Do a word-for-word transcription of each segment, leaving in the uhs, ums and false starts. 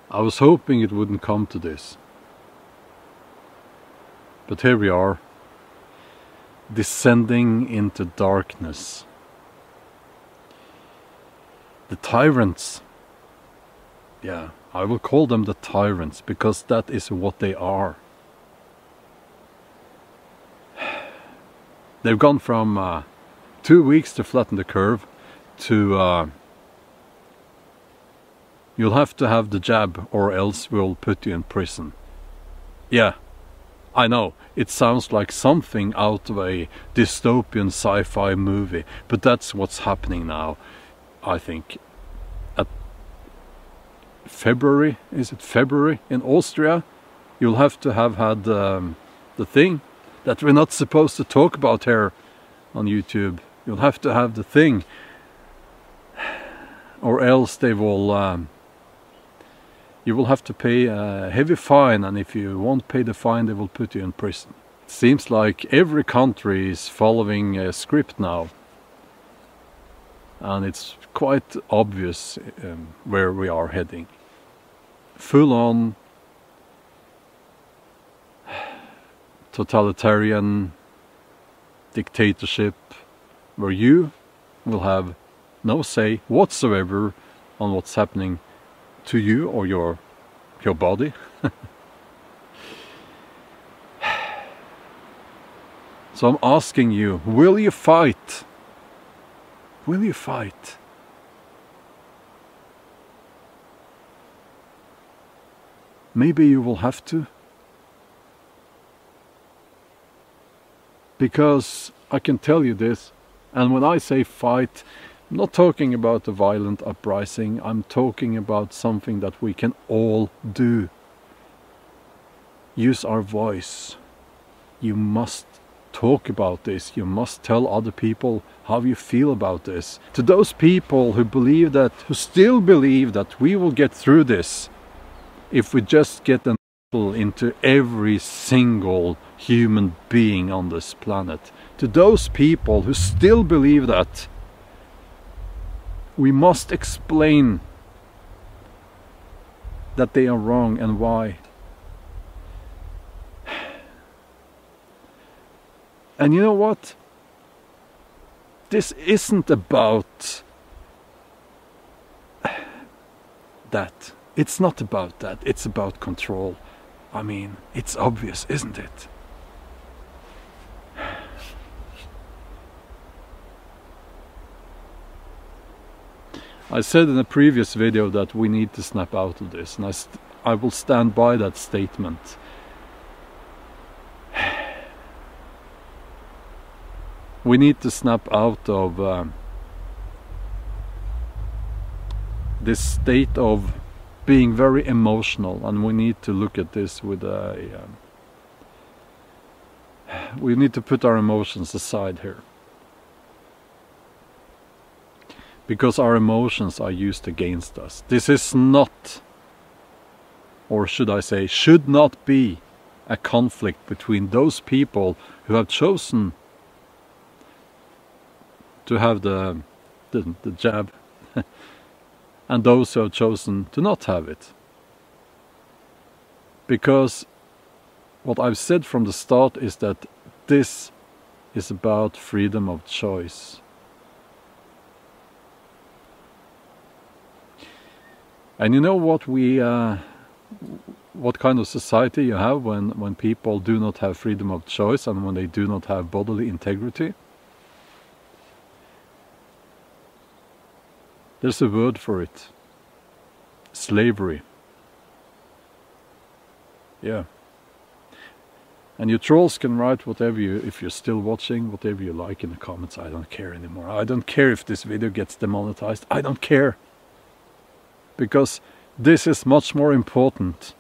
I was hoping it wouldn't come to this. But here we are, descending into darkness. The tyrants, yeah, I will call them the tyrants, because that is what they are. They've gone from uh, two weeks to flatten the curve to uh, you'll have to have the jab or else we'll put you in prison. Yeah, I know, it sounds like something out of a dystopian sci-fi movie, but that's what's happening now, I think. At February, is it February in Austria, you'll have to have had um, the thing that we're not supposed to talk about here on YouTube. You'll have to have the thing, or else they will um, you will have to pay a heavy fine, and if you won't pay the fine they will put you in prison. It seems like every country is following a script now, and it's quite obvious um, where we are heading. Full on totalitarian dictatorship, where you will have no say whatsoever on what's happening to you or your your body. So I'm asking you, will you fight? Will you fight? Maybe you will have to. Because I can tell you this, and when I say fight, I'm not talking about a violent uprising, I'm talking about something that we can all do. Use our voice. You must talk about this, you must tell other people how you feel about this. To those people who believe that, who still believe that we will get through this, if we just get an into every single human being on this planet. To those people who still believe that, we must explain that they are wrong and why. And you know what? This isn't about that. It's not about that. It's about control. I mean, it's obvious, isn't it? I said in a previous video that we need to snap out of this, and I, st I will stand by that statement. We need to snap out of um, this state of being very emotional, and we need to look at this with a um, we need to put our emotions aside here, because our emotions are used against us. This is not, or should I say, should not be a conflict between those people who have chosen to have the the, the jab and those who have chosen to not have it. Because what I've said from the start is that this is about freedom of choice. And you know what we, uh, what kind of society you have when, when people do not have freedom of choice and when they do not have bodily integrity? There's a word for it. Slavery. Yeah. And you trolls can write whatever you, if you're still watching, whatever you like in the comments. I don't care anymore. I don't care if this video gets demonetized. I don't care. Because this is much more important.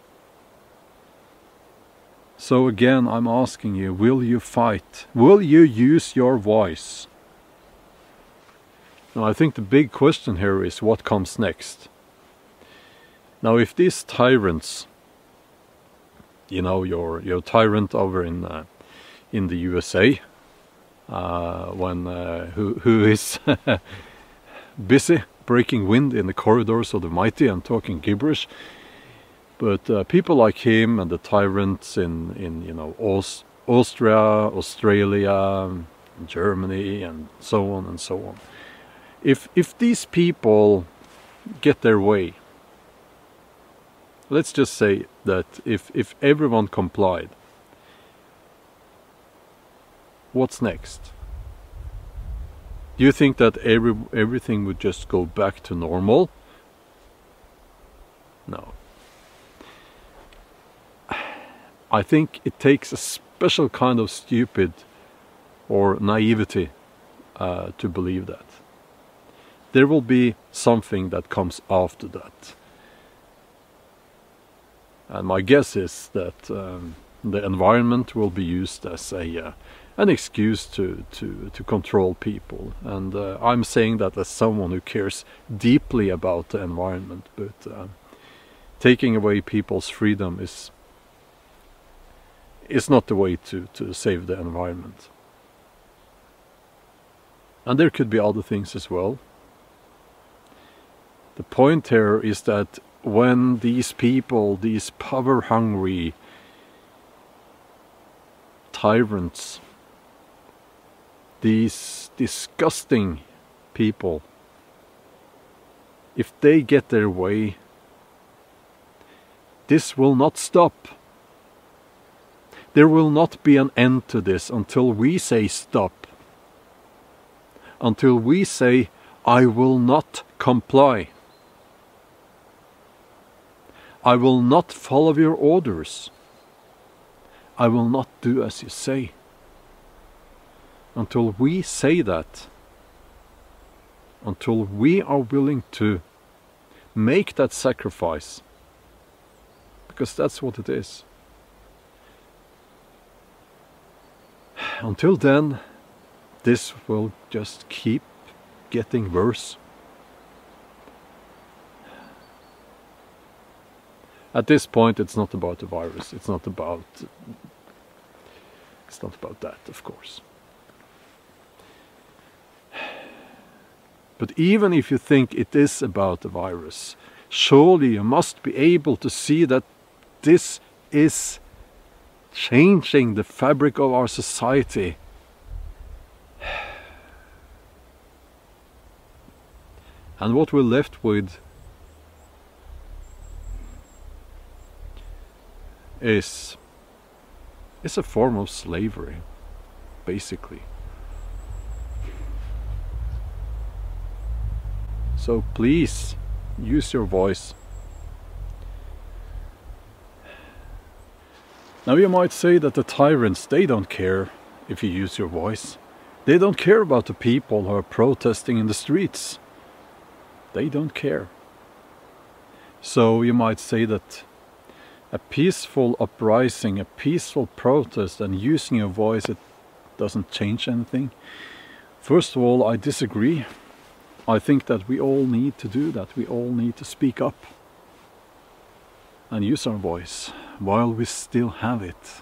So again, I'm asking you, will you fight? Will you use your voice? Now, I think the big question here is what comes next. Now, if these tyrants, you know, your your tyrant over in uh, in the U S A, uh, when uh, who who is busy breaking wind in the corridors of the mighty and talking gibberish, But uh, people like him and the tyrants in, in you know, Aus Austria, Australia, Germany, and so on and so on. If, if these people get their way, let's just say that if, if everyone complied, what's next? Do you think that every, everything would just go back to normal? No. I think it takes a special kind of stupid or naivety uh, to believe that. There will be something that comes after that. And my guess is that um, the environment will be used as a uh, an excuse to, to, to control people. And uh, I'm saying that as someone who cares deeply about the environment, but uh, taking away people's freedom is is not the way to, to save the environment. And there could be other things as well. The point here is that when these people, these power-hungry tyrants, these disgusting people, if they get their way, this will not stop. There will not be an end to this until we say stop. Until we say, I will not comply. I will not follow your orders. I will not do as you say. Until we say that, until we are willing to make that sacrifice, because that's what it is. Until then, this will just keep getting worse. At this point, it's not about the virus. It's not about. It's not about that, of course. But even if you think it is about the virus, surely you must be able to see that this is changing the fabric of our society. And what we're left with is, is a form of slavery, basically. So please, use your voice. Now you might say that the tyrants, they don't care if you use your voice. They don't care about the people who are protesting in the streets. They don't care. So you might say that a peaceful uprising, a peaceful protest and using your voice, it doesn't change anything. First of all, I disagree. I think that we all need to do that. We all need to speak up and use our voice while we still have it.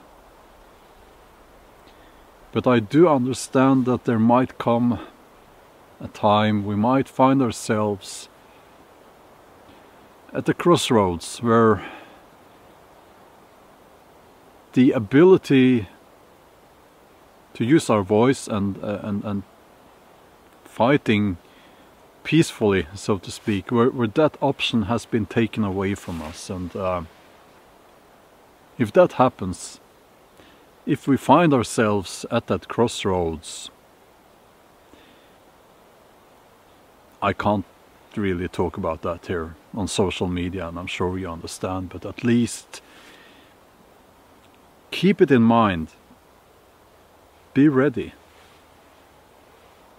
But I do understand that there might come a time we might find ourselves at the crossroads where the ability to use our voice and uh, and and fighting peacefully, so to speak, where, where that option has been taken away from us. And uh, if that happens, if we find ourselves at that crossroads, I can't really talk about that here on social media, and I'm sure you understand, but at least keep it in mind. Be ready.